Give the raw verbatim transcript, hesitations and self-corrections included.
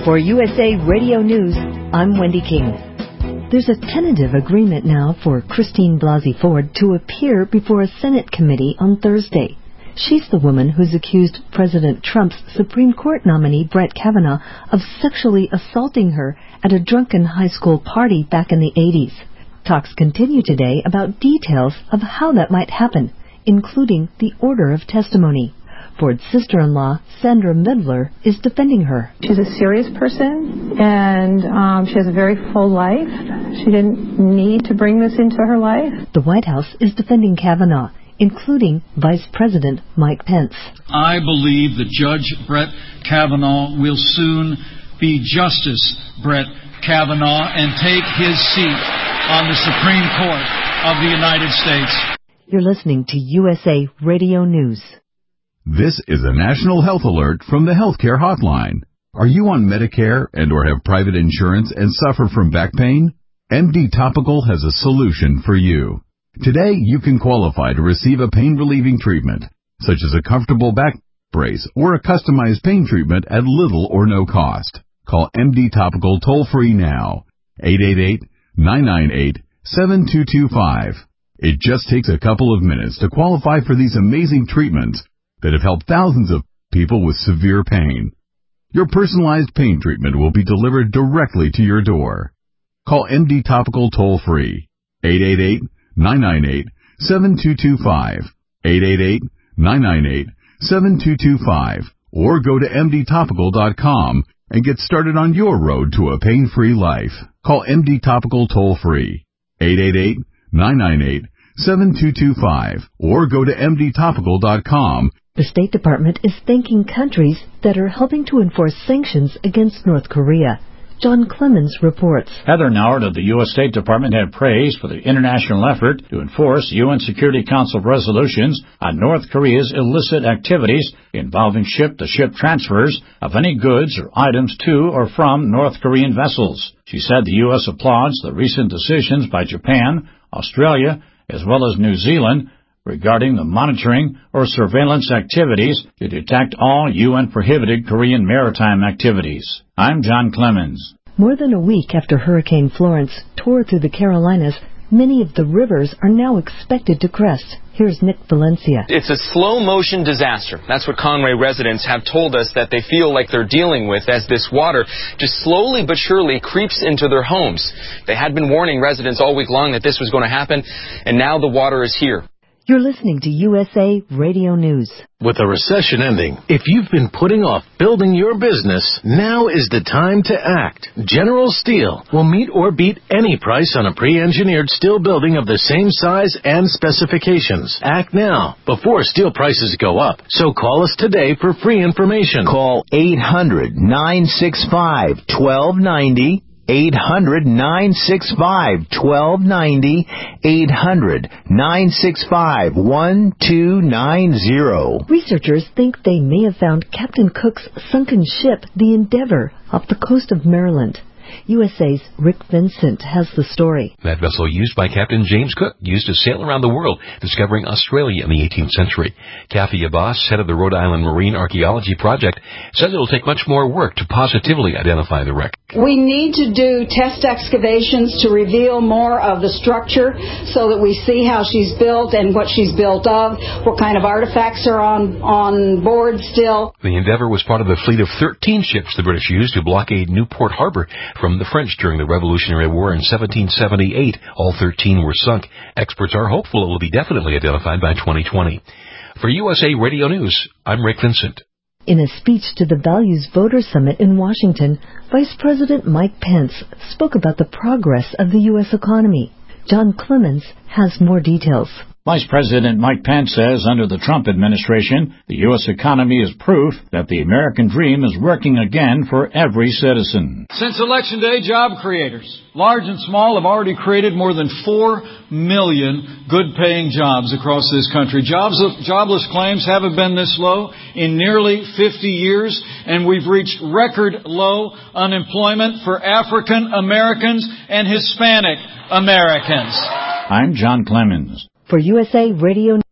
For U S A Radio News, I'm Wendy King. There's a tentative agreement now for Christine Blasey Ford to appear before a Senate committee on Thursday. She's the woman who's accused President Trump's Supreme Court nominee Brett Kavanaugh of sexually assaulting her at a drunken high school party back in the eighties. Talks continue today about details of how that might happen, including the order of testimony. Ford's sister-in-law, Sandra Midler, is defending her. She's a serious person, and um, she has a very full life. She didn't need to bring this into her life. The White House is defending Kavanaugh, including Vice President Mike Pence. I believe that Judge Brett Kavanaugh will soon be Justice Brett Kavanaugh and take his seat on the Supreme Court of the United States. You're listening to U S A Radio News. This is a national health alert from the Healthcare Hotline. Are you on Medicare and or have private insurance and suffer from back pain? M D Topical has a solution for you. Today, you can qualify to receive a pain-relieving treatment, such as a comfortable back brace or a customized pain treatment at little or no cost. Call M D Topical toll-free now, eight eight eight, nine nine eight, seven two two five. It just takes a couple of minutes to qualify for these amazing treatments that have helped thousands of people with severe pain. Your personalized pain treatment will be delivered directly to your door. Call M D Topical toll-free, eight eight eight, nine nine eight, seven two two five, eight eight eight, nine nine eight, seven two two five, or go to M D topical dot com and get started on your road to a pain-free life. Call M D Topical toll-free, eight eight eight, nine nine eight, seven two two five, or go to M D topical dot com. The State Department is thanking countries that are helping to enforce sanctions against North Korea. John Clemens reports. Heather Nauert of the U S State Department had praised for the international effort to enforce U N Security Council resolutions on North Korea's illicit activities involving ship-to-ship transfers of any goods or items to or from North Korean vessels. She said the U S applauds the recent decisions by Japan, Australia, as well as New Zealand regarding the monitoring or surveillance activities to detect all U N-prohibited Korean maritime activities. I'm John Clemens. More than a week after Hurricane Florence tore through the Carolinas, many of the rivers are now expected to crest. Here's Nick Valencia. It's a slow-motion disaster. That's what Conway residents have told us that they feel like they're dealing with as this water just slowly but surely creeps into their homes. They had been warning residents all week long that this was going to happen, and now the water is here. You're listening to U S A Radio News. With a recession ending, if you've been putting off building your business, now is the time to act. General Steel will meet or beat any price on a pre-engineered steel building of the same size and specifications. Act now, before steel prices go up. So call us today for free information. Call eight hundred, nine six five, one two nine zero. eight hundred, nine six five, one two nine zero. eight hundred, nine six five, one two nine zero. Researchers think they may have found Captain Cook's sunken ship, the Endeavour, off the coast of Maryland. U S A's Rick Vincent has the story. That vessel used by Captain James Cook used to sail around the world, discovering Australia in the eighteenth century. Kathy Abbas, head of the Rhode Island Marine Archaeology Project, says it will take much more work to positively identify the wreck. We need to do test excavations to reveal more of the structure so that we see how she's built and what she's built of, what kind of artifacts are on, on board still. The Endeavour was part of the fleet of thirteen ships the British used to blockade Newport Harbor from the French during the Revolutionary War in seventeen seventy-eight. All thirteen were sunk. Experts are hopeful it will be definitely identified by twenty twenty. For U S A Radio News, I'm Rick Vincent. In a speech to the Values Voter Summit in Washington, Vice President Mike Pence spoke about the progress of the U S economy. John Clemens has more details. Vice President Mike Pence says under the Trump administration, the U S economy is proof that the American dream is working again for every citizen. Since Election Day, job creators, large and small, have already created more than four million good-paying jobs across this country. Jobs, jobless claims haven't been this low in nearly fifty years, and we've reached record low unemployment for African Americans and Hispanic Americans. I'm John Clemens. For U S A Radio